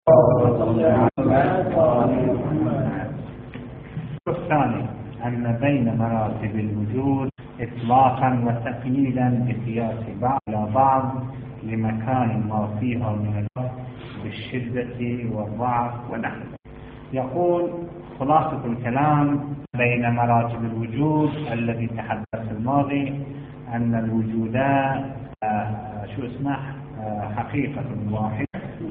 الثاني أن بين مراتب الوجود إطلاقا وتقييدا بقياس بعض على بعض لمكان ما فيها من الفرق بالشدة والضعف ونحو. يقول خلاصة الكلام بين مراتب الوجود الذي تحدث الماضي أن الوجود حقيقة واحدة،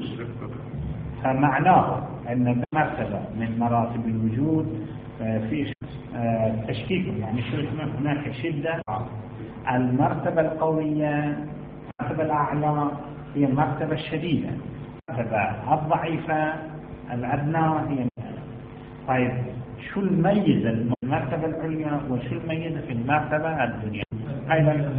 فمعناه أن مرتبة من مراتب الوجود في تشكيك، يعني هناك شدة. المرتبة القوية، المرتبة الأعلى هي المرتبة الشديدة، المرتبة الضعيفة الأدنى هي. طيب شو الميز المرتبة العليا وشو الميز في المرتبة الدنيا؟ أيضا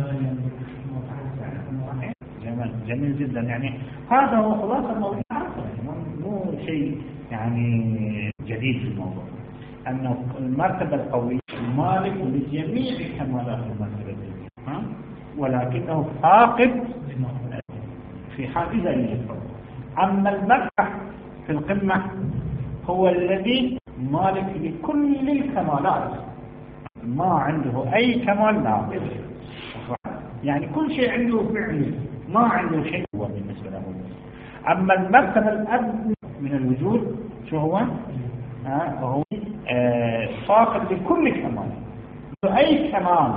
جميل جدا. يعني هذا هو خلاصة الموضوع، مو شيء يعني جديد في الموضوع، أن المرتبة القوية مالك لجميع كمالات المرتبة الدنيا، ولكنه فاقد في حاجز الفوق. أما المرتبة في القمة هو الذي مالك لكل الكمالات، ما عنده أي كمال ناقص، يعني كل شيء عنده فعلي، ما عنده شيء هو بالنسبة له. أما المرتبة الأدنى من الوجود شو هو؟ هو فاقد لكل كمال، أي كمال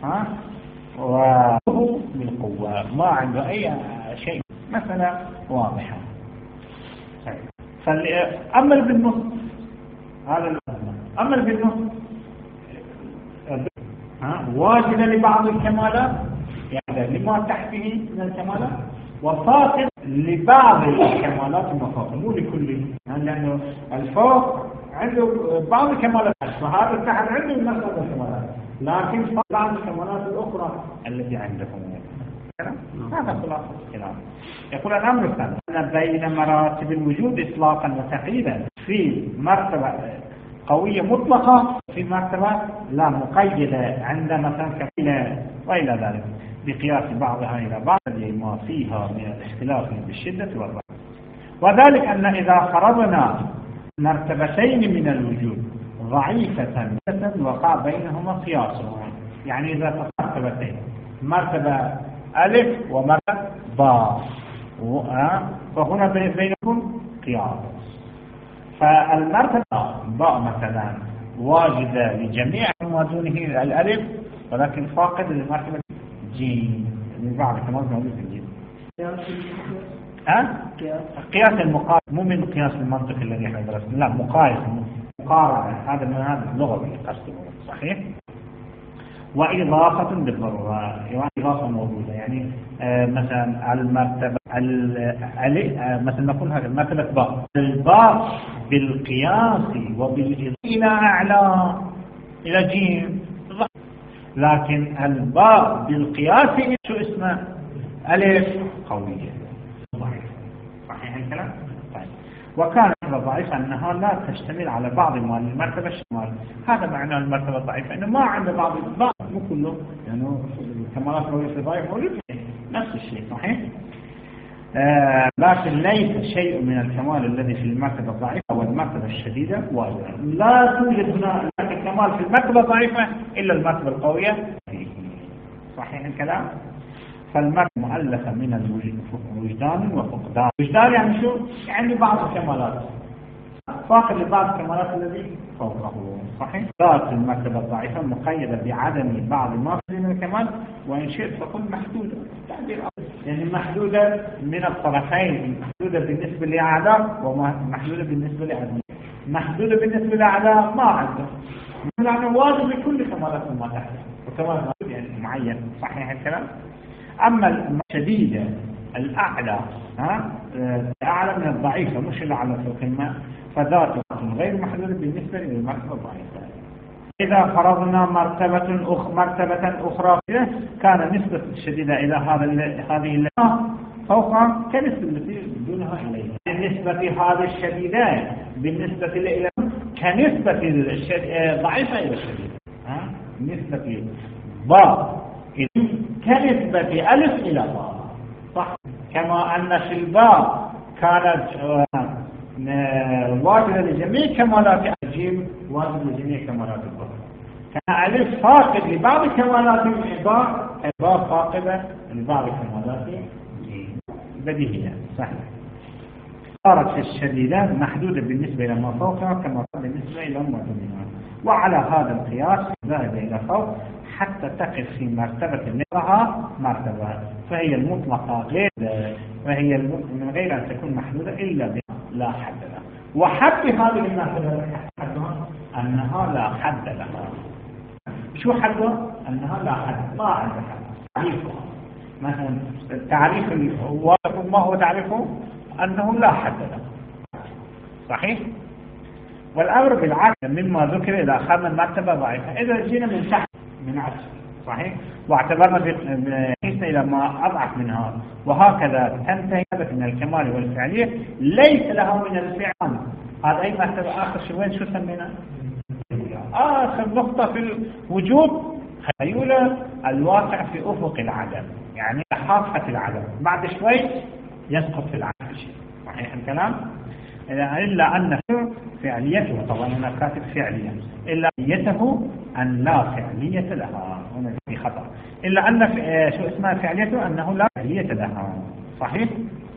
وهو بالقوة، ما عنده أي شيء مثلا واضحة. أمر بالنص هذا أمر بالنص واجد لبعض الكمالات، يعني لما تحته من الكمالات، وفاقد لبعض الكمالات المفاقد، مو لكل، لأنه الفوق عنده بعض الكمالات، فهذا تحت عنده المرتبة الكمالات، لكن بعض الكمالات الأخرى التي عندهم. هذا خلاصة الكلام. يقول الأمر الثاني أن بين مراتب الوجود إطلاقا وتقييدا في مرتبة قوية مطلقة، في مرتبة لا مقيدة عند مثلا كفيلة وإلى ذلك بقياس بعضها إلى بعض لما فيها من الاختلاف بالشدة والضعف. وذلك أن إذا فرضنا مرتبتين من الوجود ضعيفة وقع بينهما قياس، يعني إذا مرتبتين، مرتبة ألف ومرتبة باء، فهنا بينهم قياس. فالمرتبة باء مثلا واجدة لجميع ما دونه الألف، ولكن فاقد للمرتبة جيم من بعض كمان موجود في الجيم. قياس المقارنة، مو من قياس المنطق الذي احنا درسناه، لا مقايس مقارنة، هذا من هذا اللغة قصده صحيح. وإضافة بالضرورة، إضافة موجودة، يعني مثلا المرتبة مثلا نقول هذا المرتبة باء، الباء بالقياس وبالإضافة إلى أعلى إلى جيم، لكن الباء بالقياس شو اسمه؟ ألف قوية ضعيفة. صحيح الكلام؟ طيب. وكان ضعيف أنها لا تشتمل على بعض المرتبة الشمال، هذا معنى المرتبة الضعيفة، إنه ما عنده بعض مو كله، يعني كمالات قوية ضعيف موجود نفس الشيء. صحيح. لكن ليس شيء من الكمال الذي في المرتبة الضعيفة والمرتبة الشديدة واجبا. لا توجد هنا الكمال في المرتبة الضعيفة إلا المرتبة القوية فيه. صحيح الكلام. فالمرتبة مؤلفة من الوجدان وفقدان. وجدان يعني شو؟ يعني بعض الكمالات فاقد لبعض الكمالات الذي فوقه. صحيح. ذات المرتبة الضعيفة مقيدة بعدم بعض ما في من الكمال، وإن شئت فقل محدودة، يعني محدودة من الطرفين، محدودة بالنسبة لأعداء ومحدودة بالنسبة لأعداء. محدودة بالنسبة لأعداء ما عنده، يعني واجب لكل كمالات ما تحت، وكمال يعني معين. صحيح الكلام. أما الشديدة الأعلى أعلى من الضعيفة، مش الأعلى في القمة، فذاته غير محدودة بالنسبة للمرتبة الضعيفة. إذا فرضنا مرتبة أخرى كان نسبة الشديدة إلى هذه التي فوقها كنسبة التي دونها إليها. بالنسبة هذه الشديدة بالنسبة إلى كنسبة الضعيفة إلى الشديدة. نسبة باء كنسبة ألف إلى باء. صح. كما أن في الباء كانت واجدة لجميع كمالات الجيم واجدة لجميع كمالات الضرب. كان ألف فاقد لبعض كمالات العبارة فاقدة لبعض كمالات الجيم. بديهية سهلة. صارت في الشديدات محدودة بالنسبة إلى ما فوقها كما بالنسبة إلى ما دونها، وعلى هذا القياس ذهب إلى فوق حتى تقف في مرتبة لها مرتبة، فهي المطلقة وهي من غير أن تكون محدودة إلا لا حد لها. وحد هذه المرتبة حدها أنها لا حد لها. شو حدها؟ أنها لا حد، ما عندها حد. تعريفها مثلا التعريف ما هو تعريفه؟ أنه لا حد له. صحيح؟ والأمر بالعكس مما ذكر إذا أخذنا المرتبة ضعيفة، إذا جينا من تحت من عكس صحيح؟ واعتبرنا بقيسنا إلى ما أضعف من هذا، وهكذا تنتهي من الكمال والفعلية ليس لها من الفعل. هذا أي مرتبة آخر شو وين شو سمينا؟ آخر نقطة في الوجود خيولة الواقع في أفق العدم، يعني حافة العدم، بعد شوي يسقط في العدم شيء. صحيح الكلام؟ إلا أن فعليته، طبعا أنا كاتب فعلية، إلا فعليته أن لا فعلية لها، هنا في خطأ. إلا أن شو اسمها فعليته أنه لا فعلية لها. صحيح؟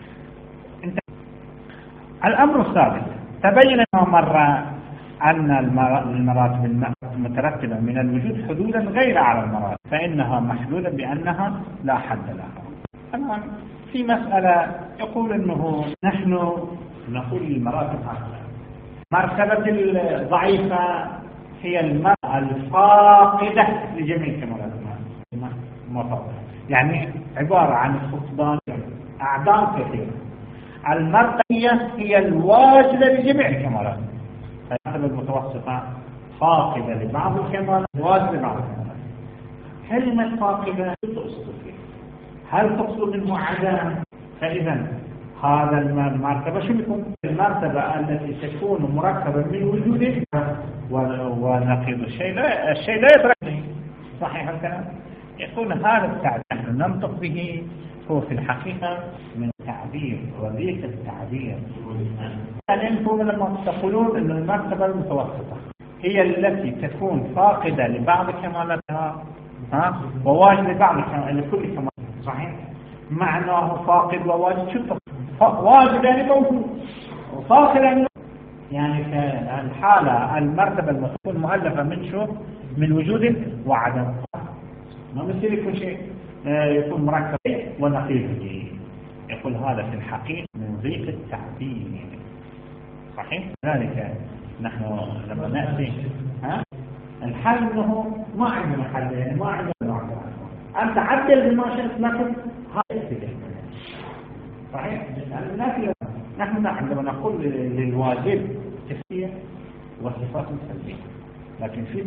الأمر الثالث، تبين مرة أن المراتب المترتبة من الوجود حدودا غير على المراتب، فإنها محدودة بأنها لا حد لها. الآن في مسألة يقول أنه نحن نقول المراتب هكذا. مرتبة الضعيفة هي المرأة الفاقدة لجميع كمالات المرتبة، يعني عبارة عن فقدان أعداد كثيرة. المرتبة هي الواجدة لجميع الكمالات. المرتبة المتوسطة فاقدة لبعض الكمالات واجدة لبعض الكمالات. كلمة فاقدة تقصد فيها، هل تقصد منه عدم؟ فإذا هذا المرتبة شو بيكون؟ المرتبة التي تكون مركبة من وجود ونقيض الشيء لا يدرك. صحيح الكلام؟ يكون هذا التعبير نحن ننطق به هو في الحقيقة من تعبير وذيك التعبير. أنتم لما تقولون أن المرتبة المتوسطة هي التي تكون فاقدة لبعض كمالاتها وواجد لبعض لكل كمال. صحيح؟ معناه فاقد وواجد شو واجد يعني موجود وفاقد يعني الحالة المرتبة المتكون مؤلفة من شو؟ من وجود وعدم. ما مثل يكون شيء يكون مركب ونقيض. يقول هذا في الحقيقة من ضيق التعبير. صحيح؟ ذلك نحن لما نأتي الحل انه ما عندنا حل، يعني ما عندنا نوع أنت عدل بما شئت لكن هذا صحيح؟ نحن عندما نقول للواجب صفية وصفات سلبية، لكن في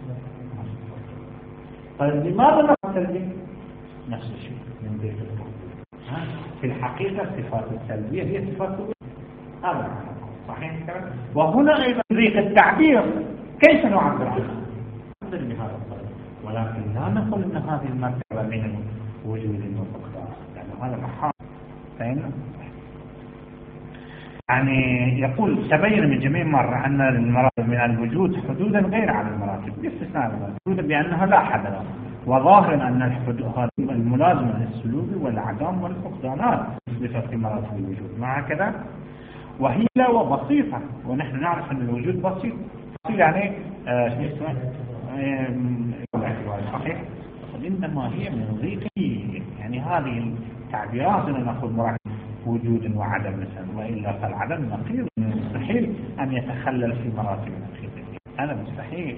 طيب لماذا نقول سلبية؟ نفس الشيء من ذلك في الحقيقة الصفات السلبية هي صفات هذا صحيح الكلام. وهنا أيضا ذلك التعبير كيف نعبر عنها؟ نعبر بهذا الطريق، ولكن لا نقول أن هذه المرتبة من وجود وفقدان، لأن هذا محال. فهمنا؟ يعني يقول تبين من جميع مرة أن المراتب من الوجود حدودا غير على المراتب باستثناء المراتب بأنها لا حد لها، وظاهر أن الحدود الملازمة للسلوك والعدم والفقدانات مثبتة في مراتب الوجود مع كذا، وهي وبسيطة، ونحن نعرف أن الوجود بسيط يعني صحيح، إنما هي من ضيق. يعني هذه التعبيرات أن نقول مركب وجود وعدم مثلا، وإلا فالعدم نقيض، مستحيل أن يتخلل في مراتب النقيض، هذا مستحيل.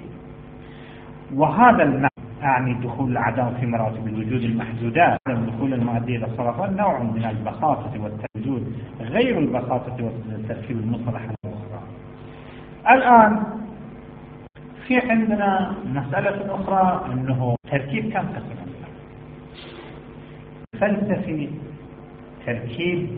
وهذا يعني دخول العدم في مراتب الوجود المحدودات، دخول المؤدي إلى الصرفان نوع من البساطة والتوجود غير البساطة والتركيب المصطلح الأخرى. الآن في عندنا مسألة أخرى، أنه تركيب كم قسم؟ فلسفي تركيب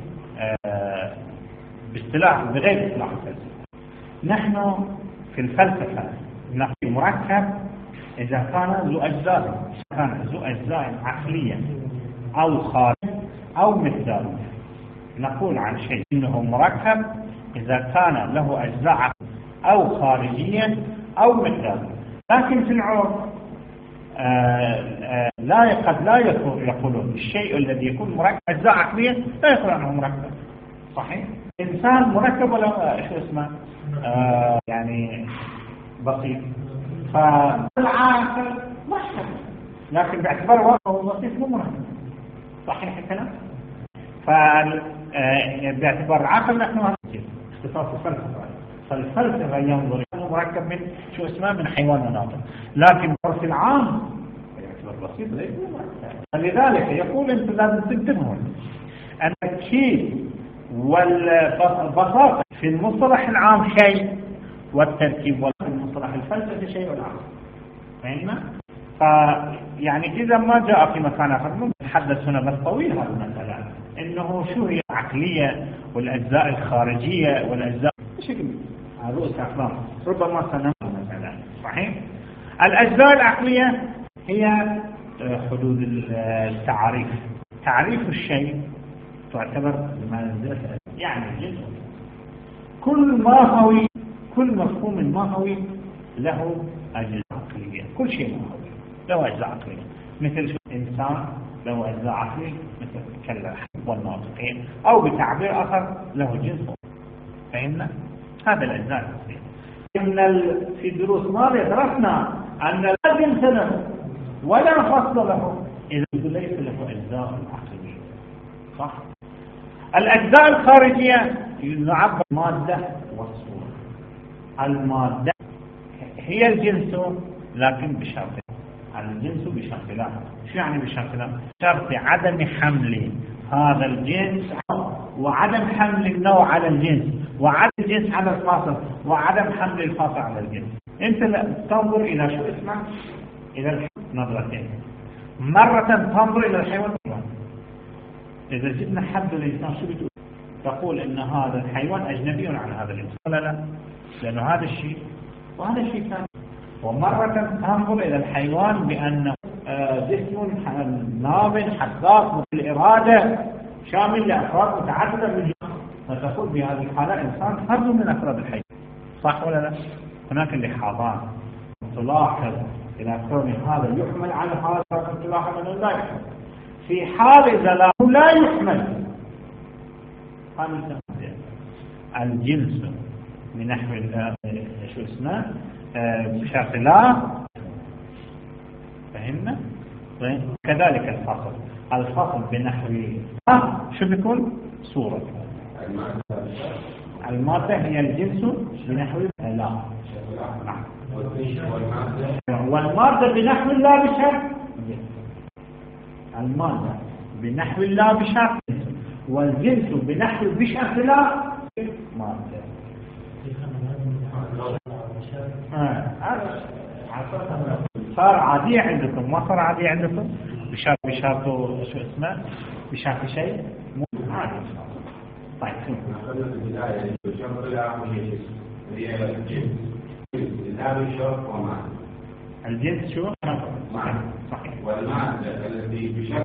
باصطلاح بغير اصطلاح الفلسفة. نحن في الفلسفة نقول مركب إذا كان ذو أجزاء، كان ذو أجزاء عقلية أو خارج أو مثال. نقول عن شيء إنه مركب إذا كان له أجزاء أو خارجية أو مقدارية. لكن في العرف قد لا يقولون الشيء الذي يكون مركب أجزاء عقلية لا يقول عنه مركب. صحيح؟ إنسان مركب ولا شو اسمه يعني بسيط، فالعاقل مركب لكن باعتبار وضعه بسيط مو مركب. صحيح الكلام؟ باعتبار العقل نحن اختصاص الفلسفة، فالفلسفة ينظر انه مركب من شو اسمه من حيوان وناطق، لكن العرف العام يعتبر بسيط ليس مركب. فلذلك يقول انتم لازم تنتبهون ان التركيب والبساطة في المصطلح العام شيء، والتركيب في المصطلح الفلسفي شيء والعكس. فهمنا؟ فيعني إذا ما جاء في مكان آخر ممكن نتحدث هنا بس طويل هذا المسألة، إنه شو هي العقلية والأجزاء الخارجية والأجزاء بشكل رؤوس أقلام ربما سنمر مثلا. صحيح؟ الأجزاء العقلية هي حدود التعريف. تعريف الشيء تعتبر بمنزلة يعني جزء. كل مفهوم ماهوي له أجزاء عقلية. كل شيء ماهوي له أجزاء عقلية، مثل الإنسان له أجزاء عقلية مثل الكلام والناطقين، أو بتعبير آخر له جنس. فهمنا؟ هذا الأجزاء العقلية. في دروس ماضية درسنا أن لا جنس له ولا فصل له إذا ليس له أجزاء عقلية. صح؟ الأجزاء الخارجية يعبر المادة والصورة. المادة هي الجنس لكن بشرط، الجنس بشرط لا. شو يعني بشرط لا؟ شرط عدم حمل هذا الجنس وعدم حمل النوع على الجنس وعدم الجنس على الفاصل وعدم حمل الفاصل على الجنس. انت تنظر الى شو اسمه الى نظرتين، مرة تنظر الى الحيوان. إذا جبنا حد الإنسان شو بتقول؟ تقول إن هذا الحيوان أجنبي عن هذا الإنسان. لا، لأنه هذا الشيء وهذا الشيء ثاني. ومرة تنظر إلى الحيوان بأنه جسم نابض حساس بالإرادة شامل لأفراد متعددة من الجسم، فتقول بهذه الحالة إنسان فرد من أفراد الحيوان. صح ولا لا؟ هناك اللحاظان تلاحظ إلى كون هذا يحمل على هذا، تلاحظ أنه لا يحمل. في حال إذا لا يحمل الجنس من نحو شو اسمه بشرط لا. فهمنا؟ كذلك الفصل بنحو شو بيكون؟ صورة. المادة هي الجنس بنحو لا. والمادة بنحو لا بشرط. المادة بنحو لا بشرط، والجنس بنحو بشرط لا مادة. صار عادية عندكم ما صار عادية عندكم؟ بشرط شو اسمه بشرط شيء مو عادي. طيب الجنس شو؟ صحيح. والمادة التي بشرط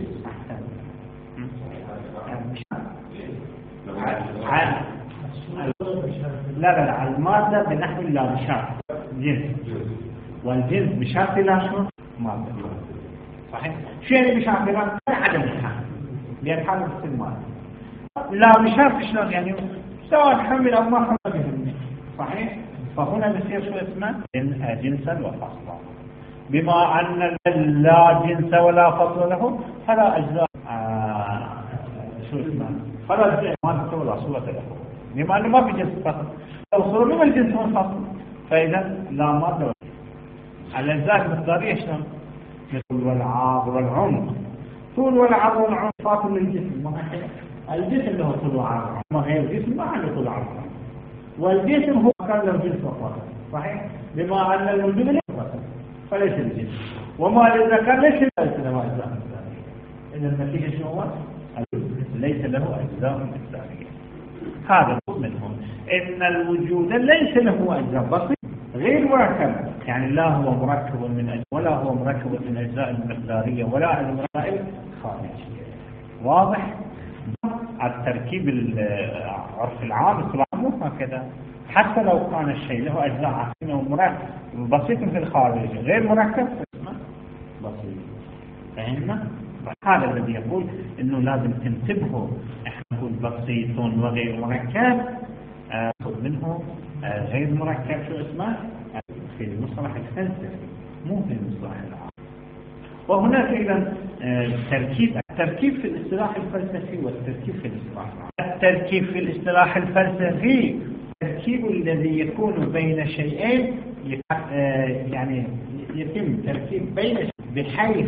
لا المادة بنحو لا بشرط جنس، والجنس بشرط لا شو مادة. صحيح. شو يعني بشرط لا؟ عدم الحمل، لأن حالة المادة لا بشرط شلون يعني سواء حمل أو ما حمل. صحيح. فهنا بصير شو اسمه جنسا وفصلا. بما أن لا جنس ولا فصل له فلا أجزاء شو اسمه فلا أجزاء مادة ولا صورة له، بما أنه ما في جنس فصل. لو صورة بما الجنس والفصل فإذا لا مادة ولا. الأجزاء المقدارية شلون؟ مثل والعرض والعمق. طول والعرض والعمق فاصل للجسم، ما الجسم له طول وعرض، ما غير الجسم ما عنده طول وعرض. والجسم هو كان له جنس وفصل. صحيح. بما أن الوجود ليس فصل فليس الجنس، وما الذكر ليس له أجزاء مقدارية. إذا النتيجة شنو هو؟ ليس له أجزاء مقدارية. هذا منهم إن الوجود ليس له أجزاء بسيط غير مركب، يعني لا هو مركب من أجزاء ولا هو مركب من أجزاء المقدارية ولا المسائل خارجية. واضح؟ التركيب العرف العام مو هكذا. حتى لو كان الشيء له أجزاء عفينة ومركب بسيط في الخارج غير مركب اسمه بسيط. فهمنا؟ هذا الذي يقول إنه لازم تنتبهوا. إحنا نقول بسيط وغير مركب، خذ منه غير مركب شو اسمه في المصطلح الفلسفي مو في المصطلح العام. وهناك أيضا التركيب في الاصطلاح الفلسفي والتركيب في الاصطلاح العام. التركيب في الاصطلاح الفلسفي التركيب الذي يكون بين شيئين، يعني يتم تركيب بين بحيث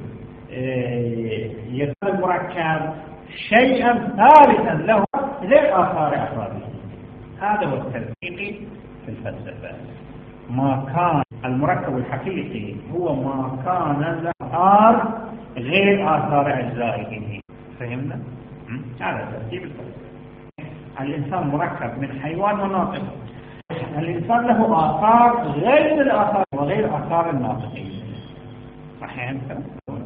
يكون المركب شيئا ثالثا له غير آثار أفراده. هذا هو التركيب في الفلسفة. ما كان المركب الحقيقي هو ما كان له آثار غير آثار أجزائه. فهمنا؟ هذا تركيب الفلسفة. الإنسان مركب من حيوان وناطق. الإنسان له آثار غير الآثار وغير آثار الناطقين. صحيح أنت؟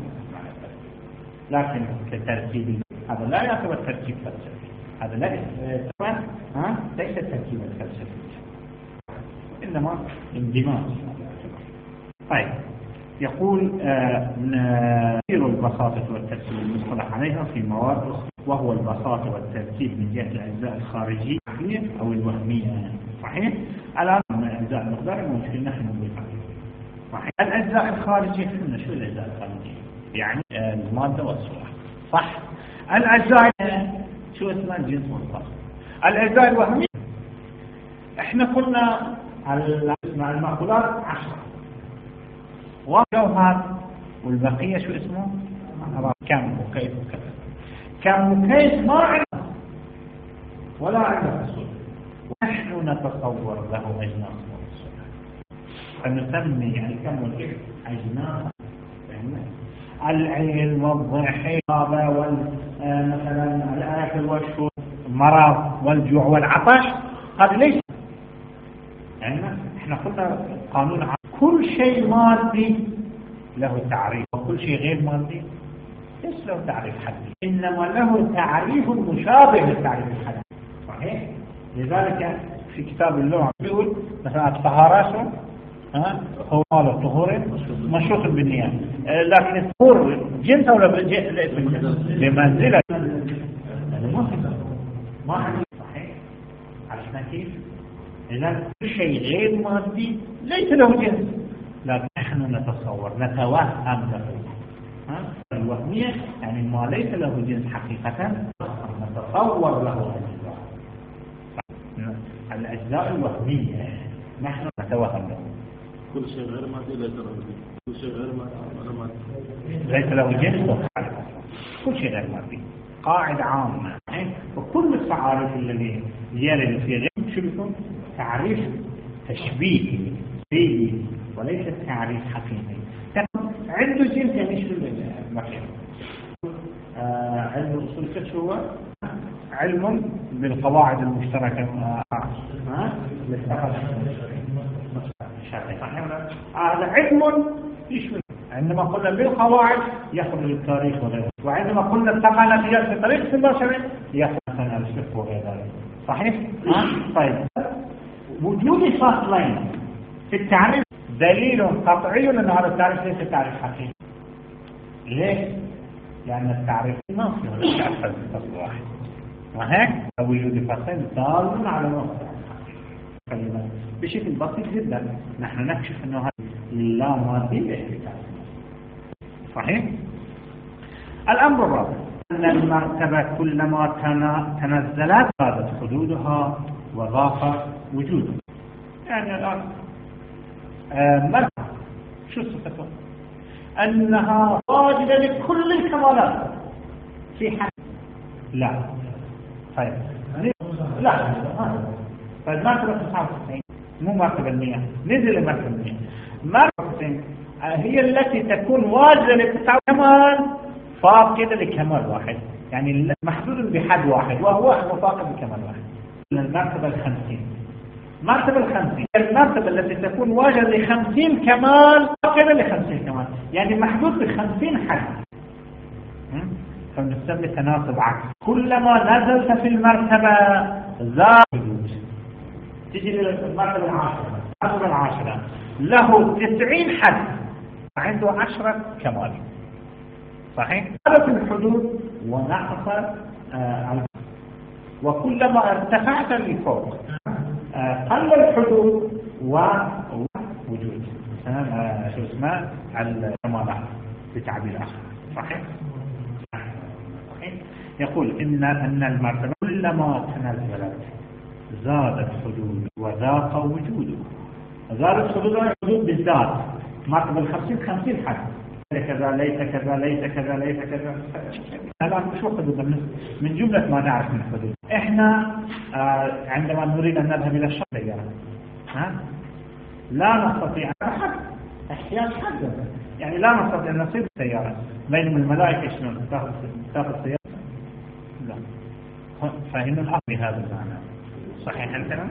لكن كتركيب هذا لا يعتبر تركيب فلسفي. هذا لا ليس تركيبا فلسفيا، إنما اندماج. طيب يقول نظير البساطة والتركيب المصطلح عليها في مواد أخرى، وهو البساطة والتركيب من جهة الأجزاء الخارجية أو الوهمية. صحيح؟ الآن من الأجزاء المقدارية ممكن نحن نقول صحيح. الأجزاء الخارجية شو الأجزاء الخارجية؟ يعني المادة والصورة. صح؟ الأجزاء شو اسمها؟ الجنس والطاقة. الأجزاء الوهمية احنا قلنا المأكولات 10 وجوهر، والبقية شو اسمه؟ كم وكيف وكذا. كم وكيف ما عندنا ولا عندنا أصول، ونحن نتصور له أجناس وأصول، فنسمي يعني كم وكيف أجناس. العين والضحية مثلا الآكل والشرب، المرض والجوع والعطش، هذا ليس يعني. احنا قلنا قانون كل شيء مادي له تعريف، وكل شيء غير مادي ليس له تعريف حدي، إنما له تعريف مشابه للتعريف الحدي. صحيح؟ لذلك في كتاب اللغة بيقول مثلا الطهارة هو مال الطهور مشروط بالنية، لكن الطهور جنس ولا بمنزلة ما حدي. صحيح؟ عرفنا كيف؟ إذا كل شيء غير مادي ليس له جنس، لكن نحن نتصور نتوهم له. الوهمية يعني ما ليس له جنس حقيقة نتصور له أجزاء. الأجزاء الوهمية نحن نتوهم له. كل شيء غير مادي ليس له جنس. كل شيء غير مادي ليس له جنس. كل شيء غير مادي قاعدة عامة. وكل التعاريف الذي يرد في غير شو بيكون؟ تعريف تشبيهي وليس تعريف حقيقي. عنده جنس يعني شو المركب؟ علم الأصول الفقه هو علم بالقواعد المشتركة. هذا علم يشمل. عندما قلنا بالقواعد يخرج التاريخ وغيره، وعندما قلنا التقنيات في طريقة البشري يخرج مثلا الفقه وغير ذلك. صحيح؟ طيب وجود فاصلين في التعريف دليل قطعي أن هذا التعريف ليس تعريف حقيقي. ليه؟ لأن التعريف ناقص ولا يتعرف بفصل واحد، وهيك وجود فاصلين دال على نقطة. بشكل بسيط جدا نحن نكشف أنه هذا لا مادي له. صحيح؟ الأمر الرابع أن المرتبة كلما تنزلت زادت حدودها وضاق وجودها. يعني الآن مرتبة شو صفته؟ أنها واجدة لكل الكمالات في حد. لا طيب لا طيب مرتبة 99 مو مرتبة 100، نزل مرتبة 100. مرتبة هي التي تكون واجدة للتسعة كمان فاقدة لكمال واحد، يعني محدود بحد واحد وهو فاقد بكمال واحد. المرتبة 50 مرتبة 50 المرتبة التي تكون واجدة ل50 كمال فاقدة ل50 كمال، يعني محدود ب50 حد. فنسمي تناسب عكس. كلما نزلت في المرتبة زاد تجي للمرتبة العاشرة. المرتبة العاشرة له 90 حد، عنده 10 كمال. صحيح؟ هذا في الحدود ونقص وكلما ارتفعت لفوق قل الحدود ووجود شو اسمه الكمالات بتعبير آخر. صحيح؟ يقول إن المرتبة كلما تنزلت زادت حدود وذاق وجوده. زادت حدود بالذات مرتبة 50 حد، كذا ليس كذا ليس كذا ليس كذا. الآن شو حدود من جملة ما نعرف من حدود. إحنا عندما نريد أن نذهب إلى الشرق لا نستطيع احتياج حد، يعني لا نستطيع أن نصير سيارة. بينما الملائكة شنو تأخذ سيارة؟ لا. فهمنا الحق بهذا المعنى. صحيح الكلام؟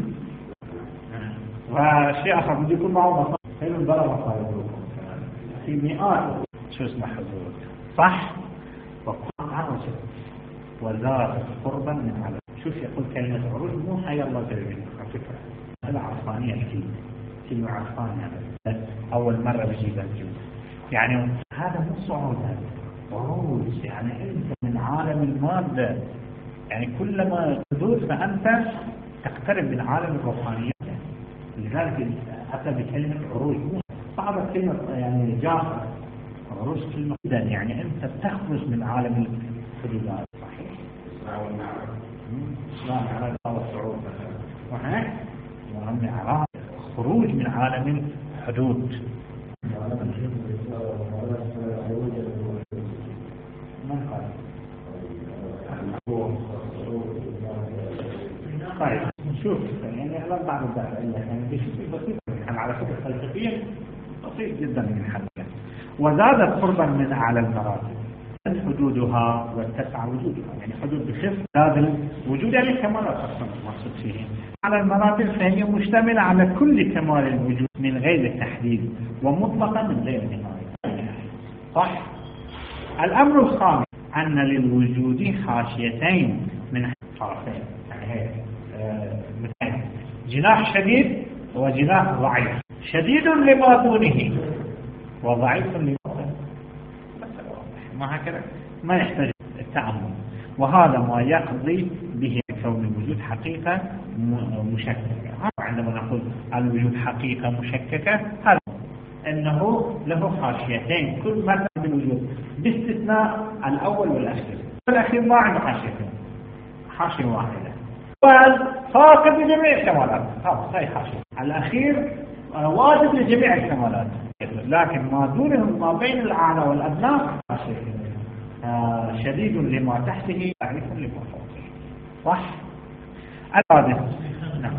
وشيء آخر بدي يكون معه مصاري. خير البلد مصاري في مئات شو اسمه حدود. صح؟ وقع عرشت وزارت قربا من على. شوف يقول كلمة عروج مو حي الله جل على فكرة. هذا عرفانية أكيد. كلمة عرفانية أول مرة بجيبها الجود. يعني هذا مو صعود، هذا عروج. يعني أنت من عالم المادة، يعني كلما حدود فأنت تقترب من عالم الروحانيات. لذلك أتى بكلمة عروج. صعبت كلمة يعني جافة. عروج كلمة جدا، يعني أنت تخرج من عالم الحدودات. صحيح؟ لا على الصعود صحيح؟ وهم على خروج من عالم الحدود. طيب نشوف يعني الآن بعد ذلك يعني في شيء بسيط على فكرة فلسفيا بسيط جدا من حلها. وزادت قربا من أعلى المراتب حدودها واتسع وجودها. يعني حدود بخف زاد الوجود، يعني كمالات أصلا مقصود فيه. على المراتب فهي مشتملة على كل كمال الوجود من غير تحديد ومطلقا من غير نهاية. صح؟ الأمر الخامس أن للوجود حاشيتين من طرفين، يعني مثلا جناح شديد وجناح ضعيف. شديد لما دونه وضعيف لما دونه. ما هكذا ما يحتاج التأمل. وهذا ما يقضي به كون الوجود حقيقة مشككة. عندما نقول الوجود حقيقة مشككة هذا أنه له حاشيتين كل مرة بالوجود باستثناء الأول والأخير. الأخير ما عنده حاشيتين، حاشية واحدة فاقد لجميع الكمالات. هاي حاشية. الأخير واجب لجميع الكمالات، لكن ما دونهم ما بين الأعلى والأدنى شديد لما تحته ضعيف لما فوقه. صح؟ السادس نعم.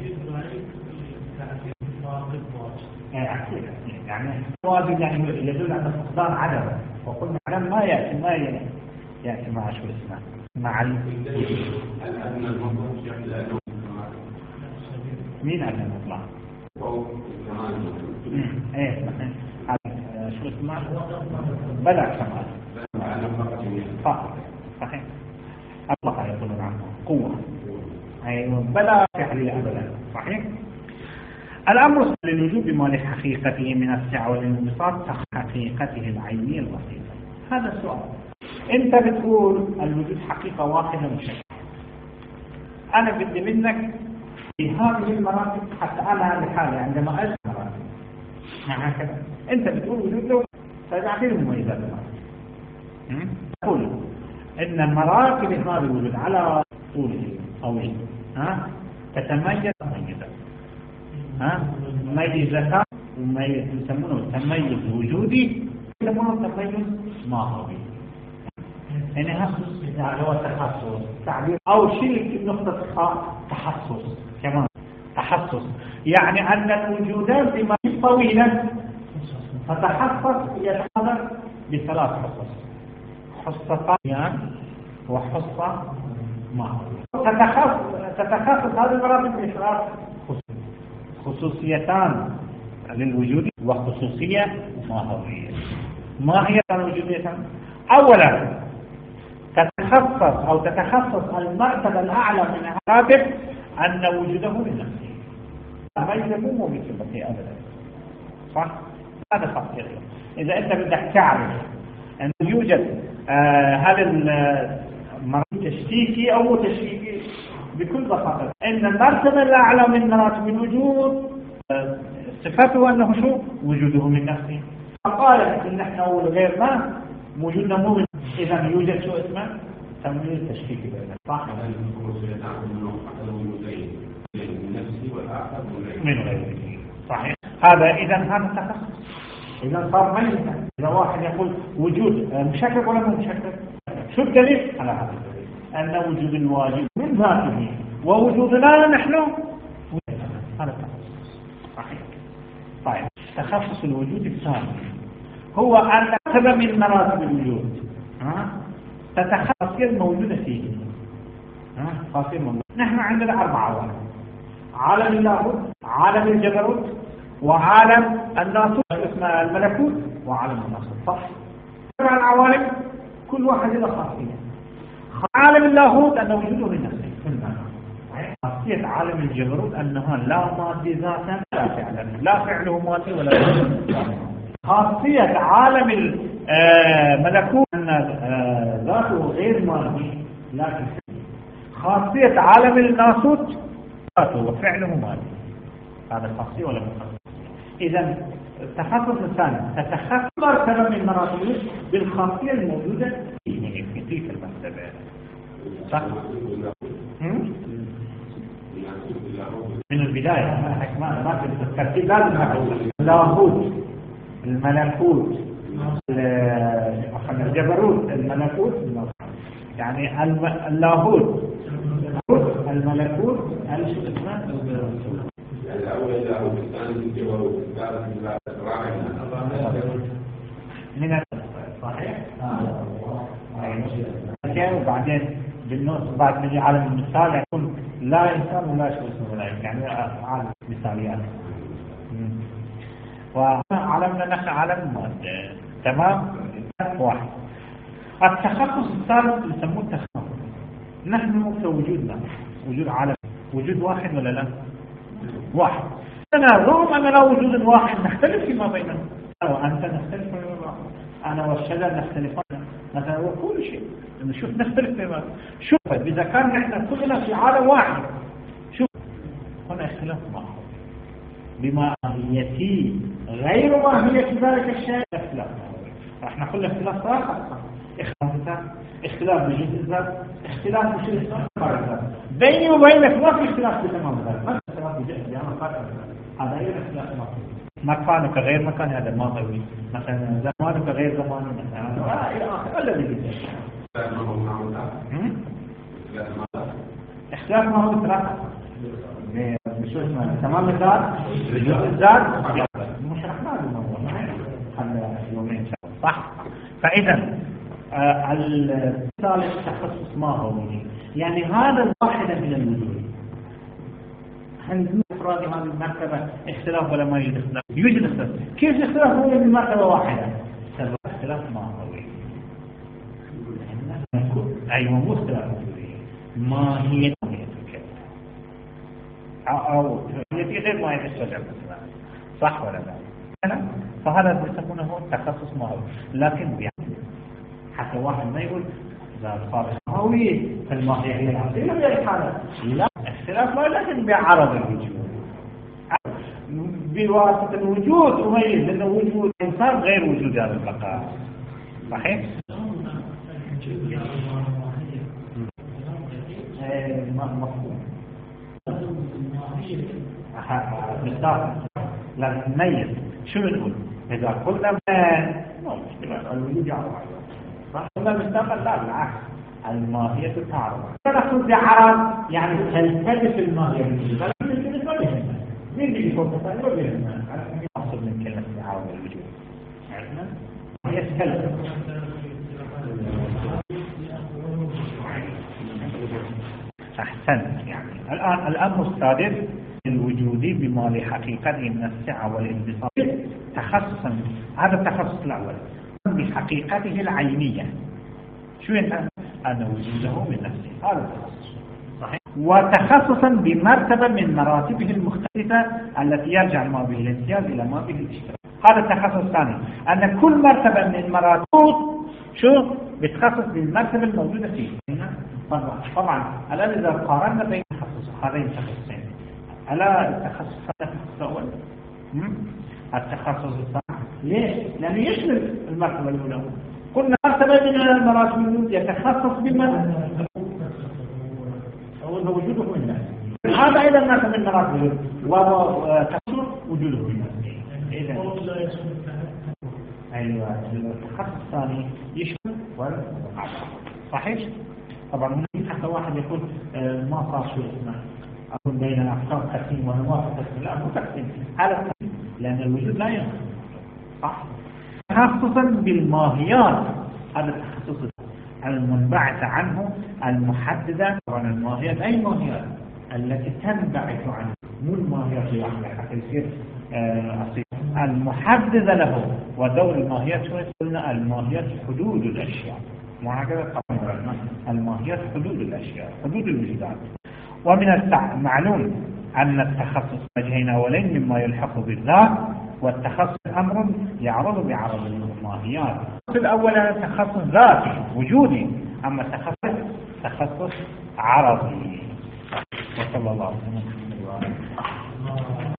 يعني واجب يعني يدل على فقدان عدم، وقلنا عدم ما يأتي مع شو اسمه مع مين أدنى المطلق؟ ايه شو اسمه بلا كمال صحيح. الله يقولون عنه قوة، ايوه بلا تحليل ابدا. صحيح. الامر للوجود بما لحقيقته من السعة والانبساط كحقيقته العينية البسيطة. هذا السؤال. انت بتقول الوجود حقيقة واحدة مشكلة، انا بدي منك في هذه المراتب حتى انا لحالي عندما اجد مراتب مع هكذا انت بتقول وجود له فيعطيه مميزات المراتب. تقول ان المراتب هذا الوجود على طوله طويل تتميز ميزتان يسمونه تميز وجودي، يسمونه تميز ماهوي. يعني هذا هو التخصص تعبير او شيء نقطة تخصص كمان تخصص، يعني أن الوجودات بما طويلة فتخصص يتحضر بثلاث حصص، حصة طيان وحصة ماهوية. تتخصص هذه المراتب بثلاث خصوصيتان للوجود وخصوصية ماهوية. ما هي الوجودية؟ أولا تتخصص المرتبة الأعلى من المراتب أن وجوده من نفسه ما يلزمه بصفته أبدا. صح؟ هذا خاصية. إذا أنت بدك تعرف أن يوجد هل المرض تشكيكي أو تشكيكي بكل بساطة أن المرتبة الأعلى من مراتب الوجود صفته أنه شو؟ وجوده من نفسه. قال إن نحن غير ما وجودنا مو من، إذا يوجد شو اسمه؟ تمويل تشكيكي بينه. صح؟ من غيره. صحيح. هذا إذا هذا تخصص. إذا صار ميتا. إذا واحد يقول وجود مشكك ولا مو مشكك؟ شو الدليل؟ على هذا الدليل أن وجود الواجب من ذاته ووجودنا نحن هذا تخصص. صحيح. طيب تخصص الوجود الثاني هو أن مرتبة من مراتب الوجود تتخصص الموجودة فيه. خاصية موجودة. نحن عندنا 4 عوالم: عالم اللاهوت، عالم الجبروت، وعالم الناسوت اسمه الملكوت، وعالم الناسوت. صح؟ طبعا العوالم كل واحد له خاصية. عالم اللاهوت أن وجوده من نفسه في المعنى. خاصية عالم الجبروت أنها لا مادي ذاتا لا فعلا، لا فعله مادي ولا فعله. خاصية عالم الملكوت أن ذاته غير مادي لكن خاصية عالم الناسوت ذاته وفعله مادي. هذا خاصية ولا مخصص؟ إذا التخصص الثاني تتخصص مرتبة من مراتب بالخاصية الموجودة في تلك المرتبة. صح؟ من البداية ما في الترتيب لازم نقول اللاهوت، الملكوت، الجبروت، الملكوت، يعني اللاهوت، الملكوت، شو اسمه؟ الأول اللاهوت، الثاني الجبروت، الثالث الرابع من صحيح؟ وبعدين بالنص بعد نجي عالم المثال يكون لا إنسان ولا شيء اسمه ملائكة، يعني عالم مثاليات. وعالمنا نحن عالم مادة. تمام؟ واحد. التخصص الثالث يسموه التخصص. نحن كوجودنا وجود عالم وجود واحد ولا لا؟ واحد. أنا رغم أن لا وجود واحد نختلف فيما بيننا. أنا وأنت نختلف فيما بيننا. أنا والشجر نختلف مثلا وكل شيء. نشوف نختلف فيما. شوف إذا كان نحن كلنا في عالم واحد شوف هنا اختلاف معه بماهيتي غير ماهية ذلك الشيء. اختلاف احنا كل اختلاف آخر. اختلاف بجزء الذات، اختلاف بشيء الذات. بيني وبينك ما في اختلاف بتمام الذات، ما في اختلاف بجزء يعني هذا هي الاختلاف مكانك غير مكان هذا ما ضروري، مثلا زمانك غير زماني مثلا الى اخره الذي يجي. اختلاف ما هو ثلاثة بشو اسمه تمام الذات، بجزء الذات، مش رحنا الموضوع خلنا يومين صح. فإذا الثالث تخصص ما هو يعني هذا الواحد من الوجود. هل افراد هذه المرتبة اختلاف ولا ما يوجد اختلاف؟ يوجد اختلاف. كيف الاختلاف هو من مرتبة واحدة؟ سبب اختلاف ما هو أيوة مو اختلاف ما هي الكلمة أو هي في غير ما يتشجع مثلا صح ولا لا؟ فهذا يسمونه تخصص ما هو. لكن يعني حتى واحد ما يقول إذا صار هوية فالماهية هي العصيلة غير الحالة. لا اختلاف ما لكن بعرض الوجود بواسطة الوجود تميز لأن وجود الإنسان غير وجود هذا البقاء. صحيح؟ مفهوم بالضبط. لازم نميز شو نقول إذا قلنا الوجود يعرض صح ولا مستقل؟ لا بالعكس الماهية تعرض. نقول بعرض يعني تلتبس الماهية مين اللي يكون مثلا ما بيننا أقصد من كلمة تعارض الوجود عرفنا هي تلتبس. أحسنت. يعني الآن الأمر السادس الوجودي بما لحقيقته من السعة والانبساط تخصصا. هذا التخصص الأول بحقيقته العينية. شو يعني أن وجوده من نفسه؟ هذا التخصص صحيح. وتخصصا بمرتبة من مراتبه المختلفة التي يرجع ما به الامتياز إلى ما به الاشتراك. هذا التخصص الثاني، أن كل مرتبة من مراتب بتخصص بالمرتبة الموجودة فيه. طبعا الآن إذا قارنا بين هذين التخصصين، ألا التخصص الأول التخصص الثاني ليش؟ لأنه يشمل المرتبة الأولى. قلنا مرتبة من المراتب يتخصص بالمرتبة أو وجوده في الناس، هذا أيضا مرتبة من المراتب وتخصص وجوده في الناس. أيوة التخصص الثاني يشمل صحيح؟ طبعا ممكن حتى واحد يقول ما صار شو اسمه أقول بين أحكام تقسيم ونواقص تقسيم، لا مو تقسيم، هذا تقسيم لأن الوجود لا ينقص. صح؟ تخصصا بالماهيات، هذا التخصص المنبعث عنه المحددة. طبعا الماهيات أي ماهيات التي تنبعث عنه، مو الماهيات الواحدة حتى يصير أصيل المحددة له. ودور الماهيات شو قلنا؟ الماهيات حدود الأشياء، معاكذا طبعا الماهيات حدود الأشياء، حدود الوجودات. ومن المعلوم أن التخصص وجهين أولين مما يلحق بالذات، والتخصص أمر يعرض بعرض الماهيات. الأول تخصص ذاتي وجودي، أما التخصص تخصص عرضي. وصلى الله عليه وسلم.